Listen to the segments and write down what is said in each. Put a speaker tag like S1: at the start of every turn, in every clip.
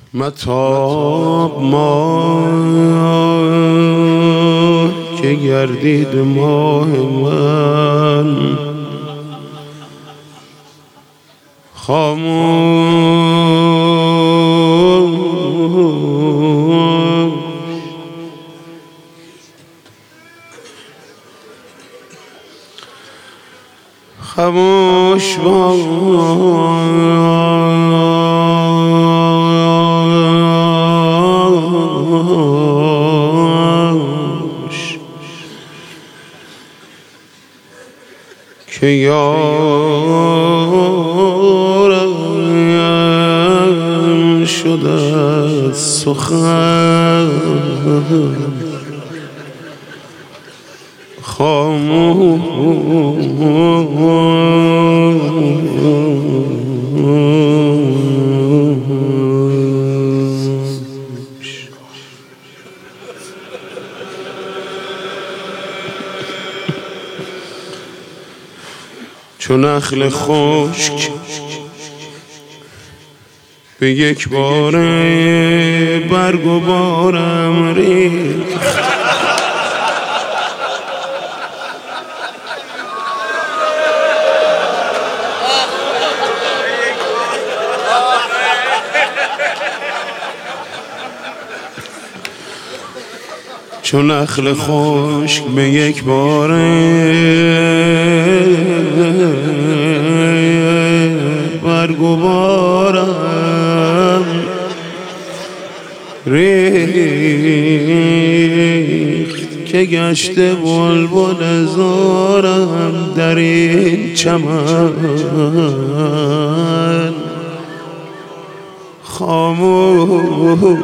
S1: متاب ماه که گردید ماه من خاموش باش که یارم شده سخن چون نخل خشک به یک بار برگ و بارم ریخت چون نخل خشک به یک بار برگ و بارم ریخت که گشته بلبل زارم در این چمن خاموش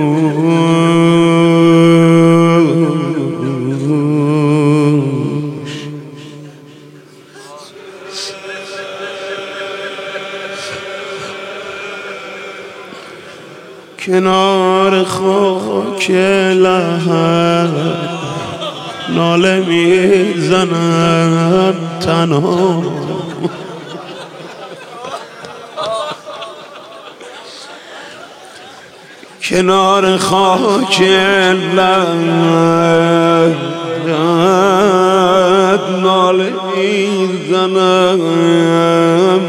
S1: کنار خاک لحد ناله میزنم تنها کنار خاک لحد ناله میزنم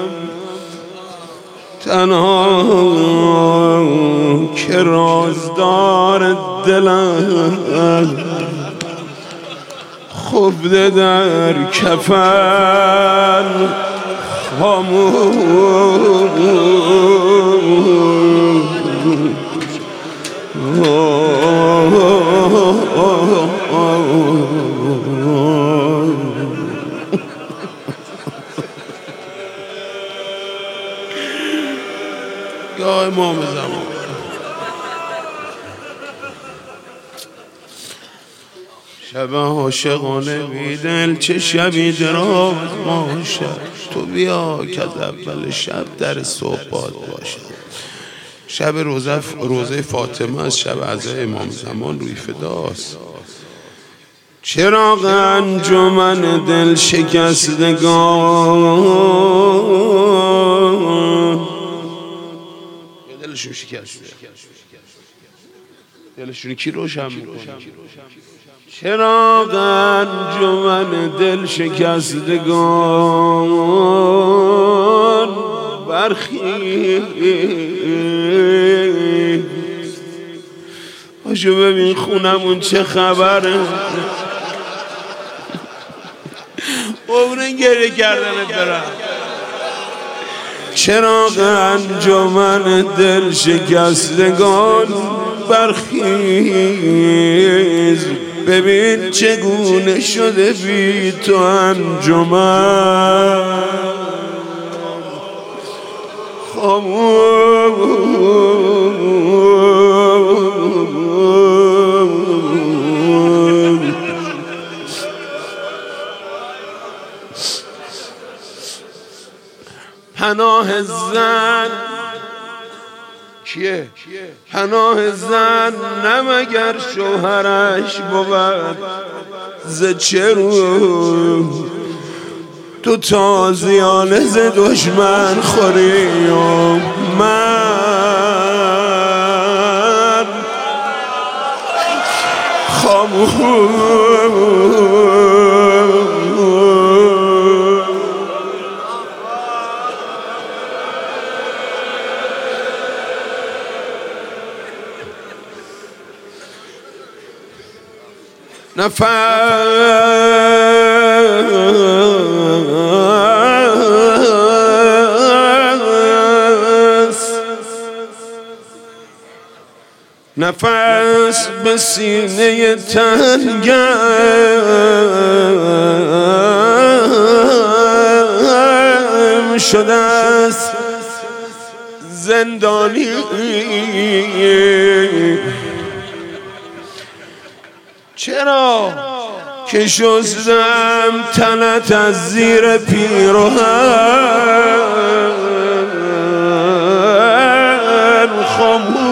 S1: تنها که رازدار دلم خفته در کفن خاموش یا امام زمان شب عاشقانه بیدل چه شبی دراز باشد تو بیا که از اول شب در صبح باد باشد شب روزه فاطمه از شب عزای امام زمان روی فداست چراغ انجمن دل شکستگان دلشون شکست دلشون کی روشن میکنه چراغ انجمن دل شکستگان برخیز باشو ببین خونمون چه خبره عمرن گریه کردنت برم چراغ انجمن دل شکستگان برخیز ببین چگونه شده بی تو انجمن پناه زن کیه؟ پناه زن نمگر شوهرش بود ز چه رو تو تازیانه ز دشمن خوری و من نفس به سینه تنگم شده است زندانی چرا که شستم تنت از زیر پیراهن خاموش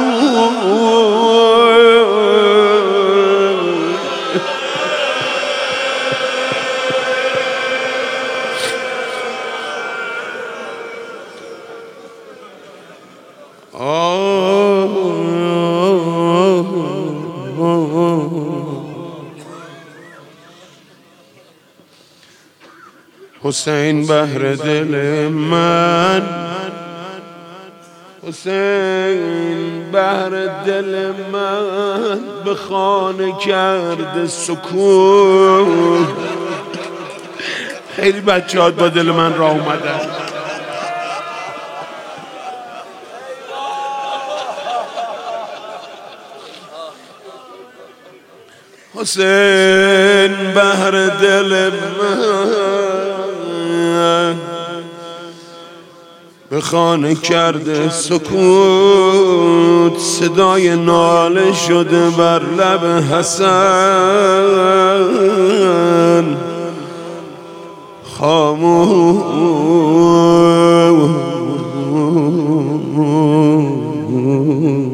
S1: حسین بهر دل من، حسین بهر دل من به خانه کرده سکون. خیلی بچه‌ها با دل من راه اومدن. حسین بهر دل من به خانه کرده سکوت، صدای ناله شده بر لب حسن خاموش.